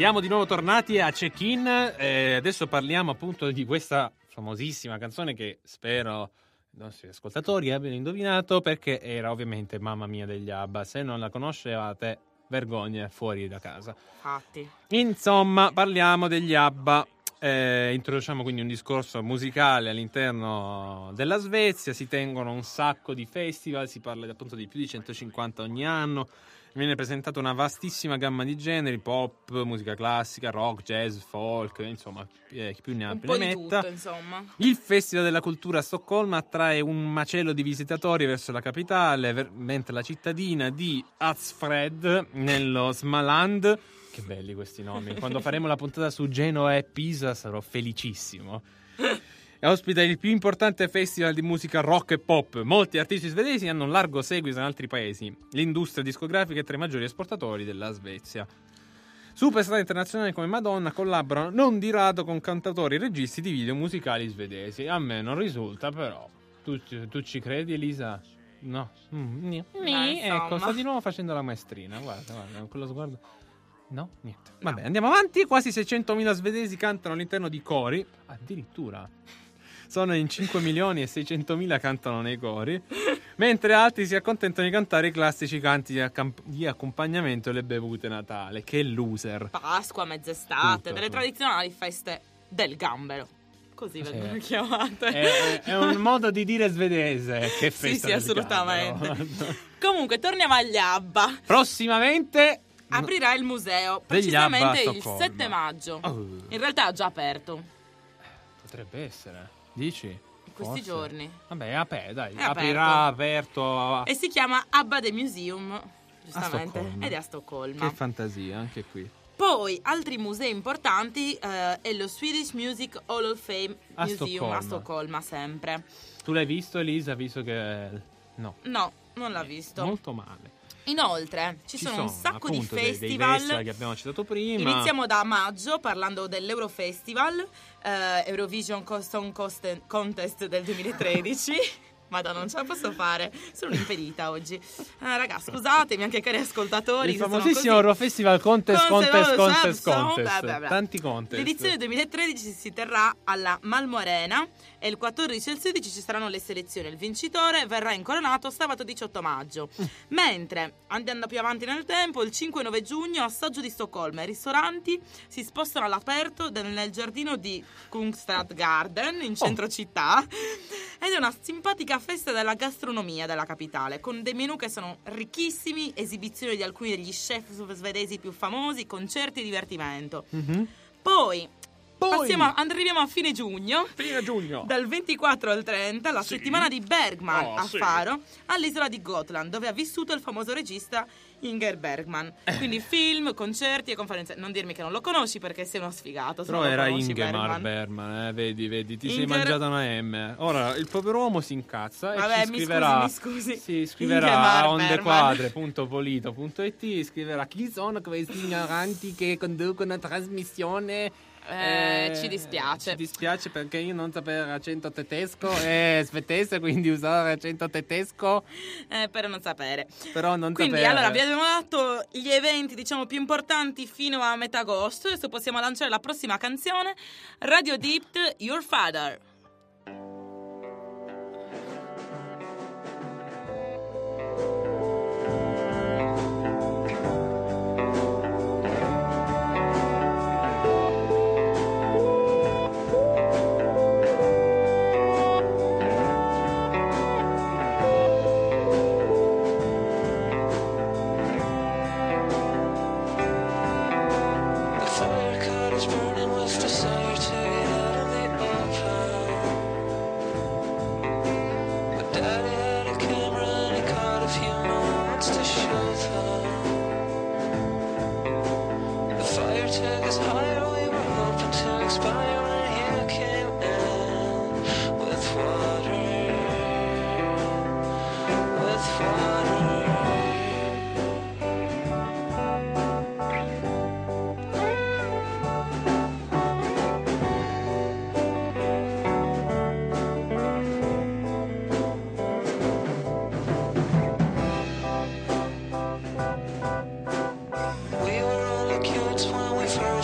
Siamo di nuovo tornati a Check-in e adesso parliamo appunto di questa famosissima canzone che spero i nostri ascoltatori abbiano indovinato, perché era ovviamente Mamma Mia degli ABBA. Se non la conoscevate, vergogna fuori da casa. Infatti. Insomma, parliamo degli ABBA. Eh, introduciamo quindi un discorso musicale all'interno della Svezia. Si tengono un sacco di festival, si parla appunto di più di centocinquanta ogni anno. Viene presentata una vastissima gamma di generi: pop, musica classica, rock, jazz, folk, insomma, eh, chi più ne ha Un più po' ne di metta. tutto, insomma. Il Festival della Cultura a Stoccolma attrae un macello di visitatori verso la capitale, ver- mentre la cittadina di Adsfred, nello Smaland, che belli questi nomi, quando faremo la puntata su Genova e Pisa sarò felicissimo, e ospita il più importante festival di musica rock e pop. Molti artisti svedesi hanno un largo seguito in altri paesi. L'industria discografica è tra i maggiori esportatori della Svezia. Superstar internazionali come Madonna collaborano non di rado con cantautori e registi di video musicali svedesi. A me non risulta, però. Tu, tu ci credi, Elisa? No. Mm, ni- ni- insomma. ecco, sta di nuovo facendo la maestrina. Guarda, guarda, con quello sguardo. No, niente. Vabbè, andiamo avanti. Quasi seicentomila svedesi cantano all'interno di cori. Addirittura. Sono in cinque milioni e seicentomila cantano nei cori, mentre altri si accontentano di cantare i classici canti di, accamp- di accompagnamento alle bevute Natale. Che loser. Pasqua, mezz'estate, Tutto, delle tutto. tradizionali feste del gambero. Così Sì. vengono chiamate. È, è un modo di dire svedese. Che Sì, festa sì, del assolutamente. gambero. Comunque, torniamo agli ABBA. Prossimamente Aprirà il museo, Degli ABBA a precisamente il Stoccolma. sette maggio. Oh, In realtà ha già aperto potrebbe essere. Dici? in questi Forse. giorni. Vabbè, è aperto, dai. È Aprirà aperto. E si chiama ABBA The Museum, giustamente, Stoccolma. ed è a Stoccolma. Che fantasia, anche qui. Poi, altri musei importanti eh, è lo Swedish Music Hall of Fame A Museum Stoccolma. a Stoccolma, sempre. Tu l'hai visto, Elisa? Visto che... No. No, non l'ha visto. Molto male. Inoltre, ci, sono, un sacco di appunto, dei- dei festival. festival che abbiamo citato prima. Iniziamo da maggio parlando dell'Eurofestival, eh, Eurovision Song Cost- Contest del duemilatredici. Madonna, non ce la posso fare, sono impedita oggi. Ah, raga, scusatemi, anche cari ascoltatori. Il se sono famosissimo così. Eurofestival Contest, Contest, Contest, Contest, Contest, Contest, Contest. bla, bla, bla. Tanti contest. L'edizione duemilatredici si terrà alla Malmö Arena e il quattordici e il sedici ci saranno le selezioni. Il vincitore verrà incoronato sabato diciotto maggio. Mentre, andando più avanti nel tempo, il cinque e nove giugno, assaggio di Stoccolma. I ristoranti si spostano all'aperto del- nel giardino di Kungstad Garden, in centro città. Ed è una simpatica festa della gastronomia della capitale, con dei menù che sono ricchissimi, esibizioni di alcuni degli chef svedesi più famosi, concerti e divertimento. Mhm. Poi, Poi- passiamo, arriviamo a fine giugno. Fine giugno. Dal ventiquattro al trenta, la Sì. settimana di Bergman Oh, a sì. Faro, all'isola di Gotland, dove ha vissuto il famoso regista Inger Bergman. Eh. Quindi film, concerti e conferenze. Non dirmi che non lo conosci perché sei uno sfigato. se Però non lo era conosci, Ingemar Bergman. Bergman, eh, vedi, vedi, ti sei Inger- mangiata una M. Ora, il poveruomo si incazza Vabbè, e ci mi scriverà... scusi, mi scusi. Sì, scriverà Ingemar a onde Bergman. quadre punto polito punto it, scriverà: chi sono questi ignoranti che conducono trasmissione? Eh, ci dispiace. Ci dispiace perché io non sapevo accento tedesco e svedese, quindi usare accento tedesco, Eh, per non sapere. però non Quindi sapere. allora vi abbiamo dato gli eventi diciamo più importanti fino a metà agosto. Adesso possiamo lanciare la prossima canzone, Radio Deep, Your Father. The fire cut is burning with desire to get out of the bonfire. But Daddy had a camera and he caught a few moments to show them. The fire took us higher, we were hoping to expire when you came in with water, with water. We were all kids when we first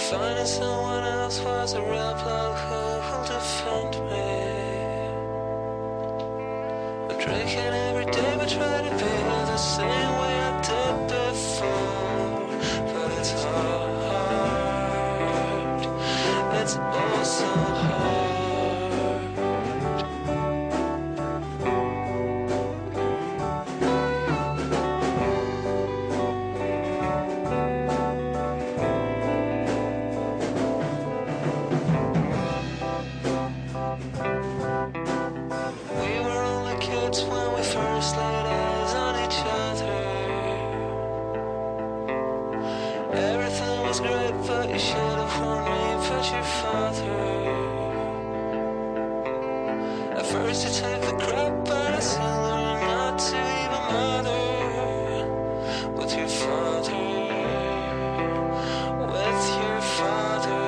finding someone else was a real plug who will defend me. I'm drinking every day but try to be the same way I did before. But it's hard, it's all so hard. When we first laid eyes on each other, everything was great, but you should have warned me about your father. At first you took the crap, but I soon learned not to even bother with your father, with your father.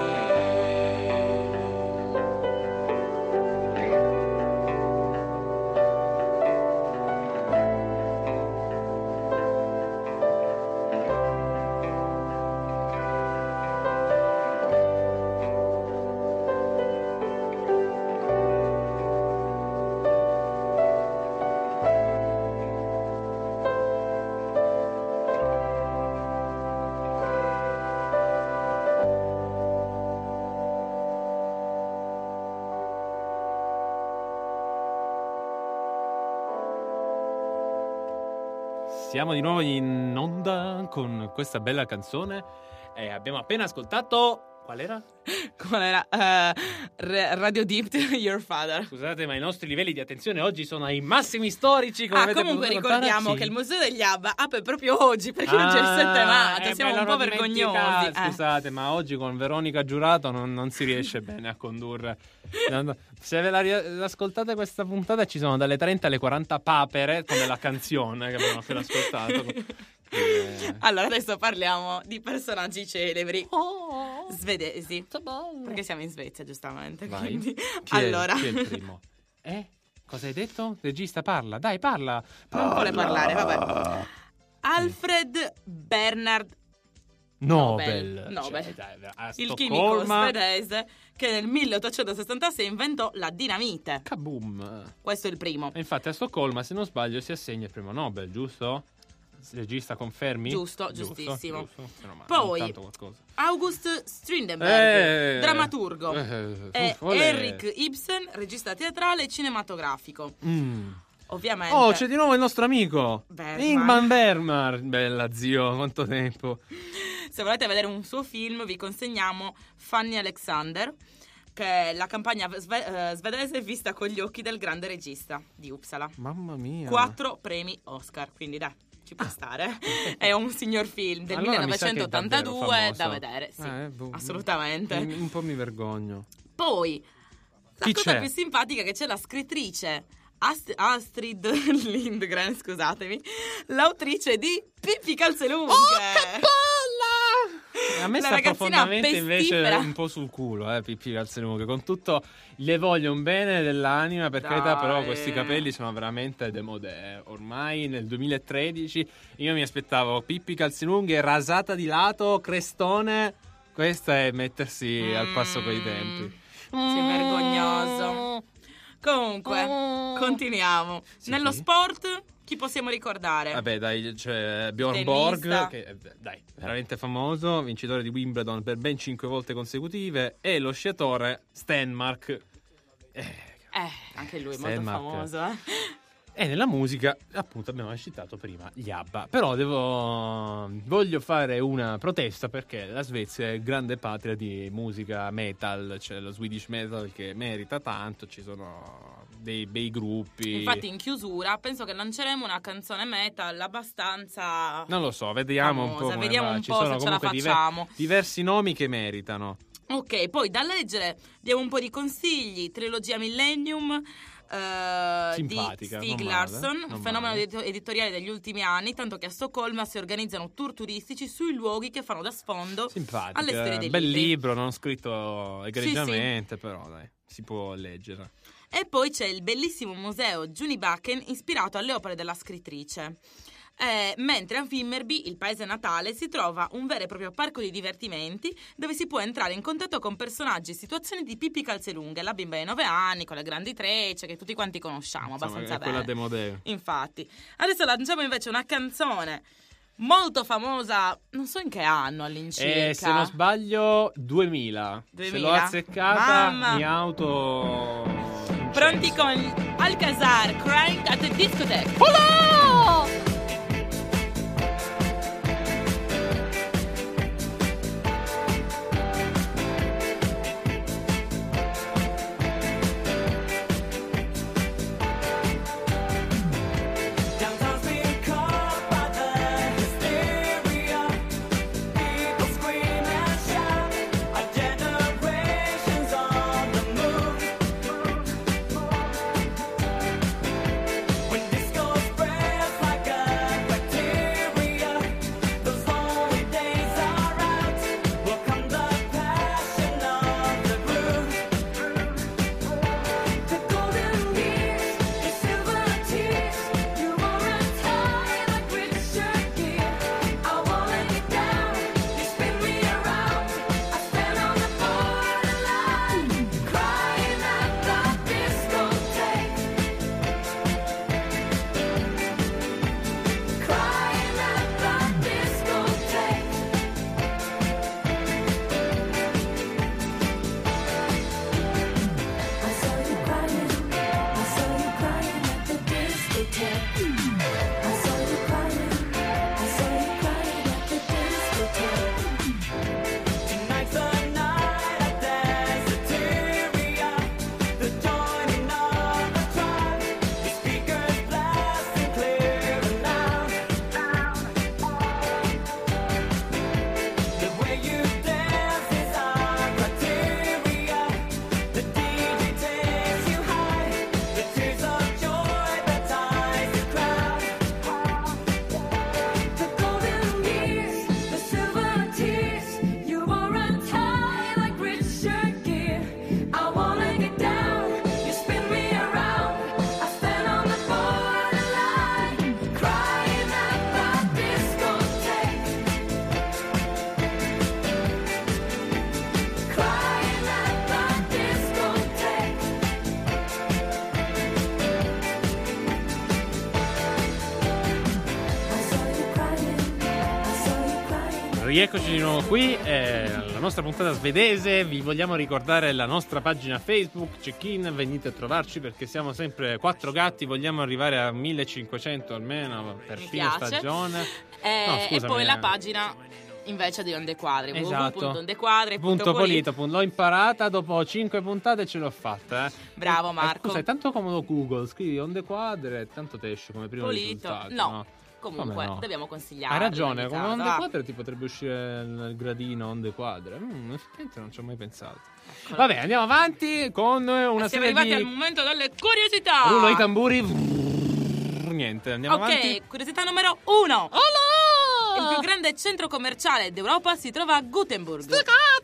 Siamo di nuovo in onda con questa bella canzone e abbiamo appena ascoltato... Qual era? Qual era? Uh, Radio Deep to Your Father. Scusate, ma i nostri livelli di attenzione oggi sono ai massimi storici. Come ah, avete comunque potuto ricordiamo notare? che Sì. il Museo degli ABBA apre proprio oggi, perché Ah, oggi è il sette maggio, eh, siamo me un po' l'ero vergognosi. dimenticato, Eh. Scusate, ma oggi con Veronica Giurato non, non si riesce bene a condurre. Se ve la ri- ascoltate questa puntata ci sono dalle trenta alle quaranta papere, come la canzone che abbiamo appena ascoltato. Eh, Allora, adesso parliamo di personaggi celebri svedesi, perché siamo in Svezia, giustamente. Vai. Quindi. Chi è- Allora, chi è il primo? Eh? Cosa hai detto? Regista, parla, dai, parla. non vuole parlare, vabbè. Alfred Bernhard Nobel. Nobel. Cioè, dai, a il chimico Stoccolma. svedese che nel milleottocentosessantasei inventò la dinamite. Kaboom. Questo è il primo. E infatti a Stoccolma, se non sbaglio, si assegna il premio Nobel, giusto? Regista, confermi? Giusto, giustissimo. Giusto, giusto. Meno male, Poi, intanto qualcosa. August Strindberg, Eh, drammaturgo, eh, e olè. Henrik Ibsen, regista teatrale e cinematografico. Mm. Ovviamente. Oh, c'è di nuovo il nostro amico Bergman. Ingmar Bergman. Bella zio, quanto tempo. Se volete vedere un suo film, vi consegniamo Fanny Alexander, che è la campagna sve- eh, svedese vista con gli occhi del grande regista di Uppsala. Mamma mia. Quattro premi Oscar, quindi dai, ci può stare. È un signor film del Allora mi sa che è millenovecentottantadue davvero da famoso. vedere, sì, Eh, boh. assolutamente. Un, un po' mi vergogno. Poi, la Chi cosa c'è? più simpatica è che c'è la scrittrice Ast- Astrid Lindgren, scusatemi, l'autrice di Pippi Calzelunghe. Oh, che bella! A me La sta ragazzina profondamente invece pestifera. un po' sul culo, eh, Pippi Calzelunghe. Con tutto le voglio un bene dell'anima, per Dai. carità, però questi capelli sono veramente demodè. Ormai nel duemilatredici io mi aspettavo Pippi Calzelunghe rasata di lato, crestone. Questa è mettersi al passo coi tempi. Sì, vergognoso. Comunque, continuiamo. Sì, Nello sì. sport, chi possiamo ricordare? Vabbè, dai, c'è Bjorn Tennista. Borg, che è dai, veramente famoso, vincitore di Wimbledon per ben cinque volte consecutive, e lo sciatore Stenmark. Eh, Eh, anche lui è molto Stenmark. famoso, eh. E nella musica, appunto, abbiamo citato prima gli ABBA. Però devo voglio fare una protesta perché la Svezia è grande patria di musica metal, c'è lo Swedish metal che merita tanto, ci sono dei bei gruppi. Infatti in chiusura penso che lanceremo una canzone metal abbastanza Non lo so, vediamo un po' famosa. come Vediamo va. un Ci po' sono se ce la comunque diver- facciamo. diversi nomi che meritano. Ok, poi da leggere diamo un po' di consigli. Trilogia Millennium eh, di Simpatica, Stieg non male, Larsson, non fenomeno male. edito- editoriale degli ultimi anni, tanto che a Stoccolma si organizzano tour turistici sui luoghi che fanno da sfondo Simpatica, alle storie dei bel libri. libro, non scritto egregiamente, però dai, si può leggere. E poi c'è il bellissimo museo Junibaken ispirato alle opere della scrittrice. Eh, mentre a Vimmerby, il paese natale, si trova un vero e proprio parco di divertimenti dove si può entrare in contatto con personaggi e situazioni di Pippi Calzelunghe, la bimba di nove anni con le grandi trecce che tutti quanti conosciamo abbastanza Insomma, è quella bene. demodè. Infatti, adesso lanciamo invece una canzone molto famosa, non so in che anno all'incirca. Eh, se non sbaglio, duemila. Se l'ho duemila. azzeccata, Mamma. mi auto. Pronti con Alcazar, Crying at the Discotheque. Downtown's being caught by the hysteria. People scream and shout. Our generation's on the move. When disco spreads like a bacteria, those lonely days are out. Will come the passion of the groove. The golden years, the silver tears. You won't retire like Richard Gere. I won't let you down. You spin me around. I stand on the borderline, crying at the discotheque. Crying at the discotheque. I saw you crying. I saw you crying at the discotheque. I saw you crying. I saw you crying at the discotheque. Tonight's the night at Danceteria. The joining of the tribe. The speakers blasting clear and loud. The way you dance is our criteria. The D J takes you high. The tears of joy baptize the crowd. The golden years, the silver tears. You won't retire like Richard Gere. I won't let you down. You spin me around. I stand on the borderline, crying at the discotheque. Crying at the discotheque. I saw you crying. I saw you crying. Rieccoci di nuovo qui, eh, la nostra puntata svedese. Vi vogliamo ricordare la nostra pagina Facebook, check-in, venite a trovarci perché siamo sempre quattro gatti, vogliamo arrivare a millecinquecento almeno per Mi fine piace. stagione. Eh, No, e scusami, poi la eh. pagina invece di Onde Quadri. Esatto. www.ondequadri.it. Punto Polito, pun- l'ho imparata dopo cinque puntate e ce l'ho fatta. Eh. Bravo, Eh, Marco. scusa, è tanto comodo Google, scrivi onde quadre e tanto te esce come primo Polito. risultato. No. Comunque, Come no? dobbiamo consigliare. Hai ragione, come ogni onde tanto, va. quadre ti potrebbe uscire il gradino onde quadre. Mm, effettivamente non ci ho mai pensato. Eccolo. Vabbè, andiamo avanti con una Siamo serie arrivati di al momento delle curiosità. rullo di tamburi. Niente, andiamo Ok, avanti. curiosità numero uno. Il più grande centro commerciale d'Europa si trova a Gothenburg. Sto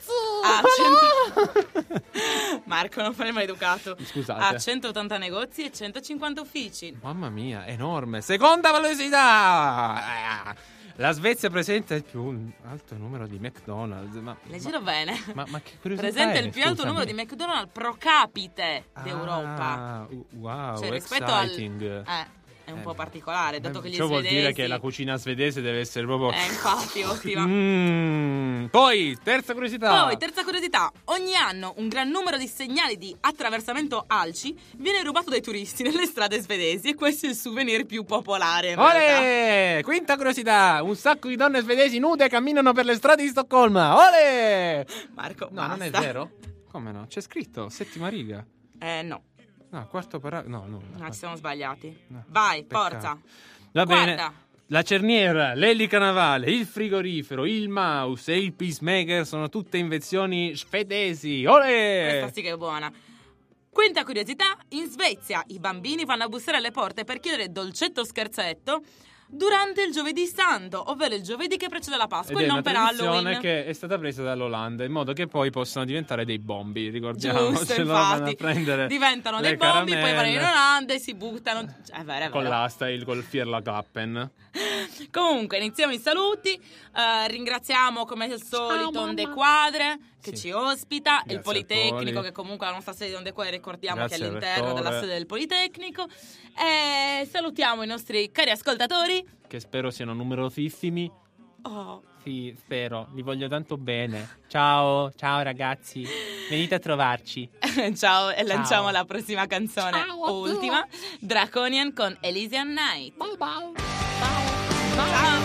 cazzo! cento... Marco, non fare maleducato. Scusate. Ha centottanta negozi e centocinquanta uffici. Mamma mia, enorme. Seconda velocità. La Svezia presenta il più alto numero di McDonald's. Ma, Leggilo bene. ma, ma che curiosità Presenta è, il più alto scusami? numero di McDonald's pro capite d'Europa. Ah, wow, Cioè, rispetto exciting. al... Eh, è un Eh, po' particolare, dato che gli ciò vuol svedesi... dire che la cucina svedese deve essere proprio... Eh, infatti, ottima. Mm. Poi, terza curiosità. Poi, terza curiosità, ogni anno un gran numero di segnali di attraversamento alci viene rubato dai turisti nelle strade svedesi e questo è il souvenir più popolare in realtà. Ole! Quinta curiosità. Un sacco di donne svedesi nude camminano per le strade di Stoccolma. Ole! Marco, No, non è basta. vero? Come no? C'è scritto, settima riga. Eh, no, No, quarto paragrafo. No, no. no, ci siamo sbagliati. No, Vai, peccato. forza. Va bene. Guarda. La cerniera, l'elica navale, il frigorifero, il mouse e il peacemaker sono tutte invenzioni svedesi. Ole! Questa sì che è buona. Quinta curiosità, in Svezia i bambini vanno a bussare alle porte per chiedere dolcetto o scherzetto durante il giovedì santo, ovvero il giovedì che precede la Pasqua Ed e è non una per tradizione Halloween. che è stata presa dall'Olanda in modo che poi possano diventare dei bombi, ricordiamo. Giusto, se loro vanno a infatti, prendere diventano le dei bombi, poi vanno in caramelle Olanda e si buttano. Cioè, è vero, è con vero. l'asta, il, col Fierlakappen. Comunque, iniziamo i saluti. Eh, ringraziamo come al solito Onde Quadre che Sì. ci ospita, Grazie il al Politecnico, Poli. che comunque la nostra sede di Onde Quadre ricordiamo Grazie che è al all'interno rettore. della sede del Politecnico. E salutiamo i nostri cari ascoltatori. Che spero siano numerosissimi. Oh, Sì, spero, li voglio tanto bene. Ciao, ciao ragazzi, venite a trovarci. ciao e lanciamo Ciao. la prossima canzone, ultima, Draconian con Elysian Night. Bye bye. Ciao.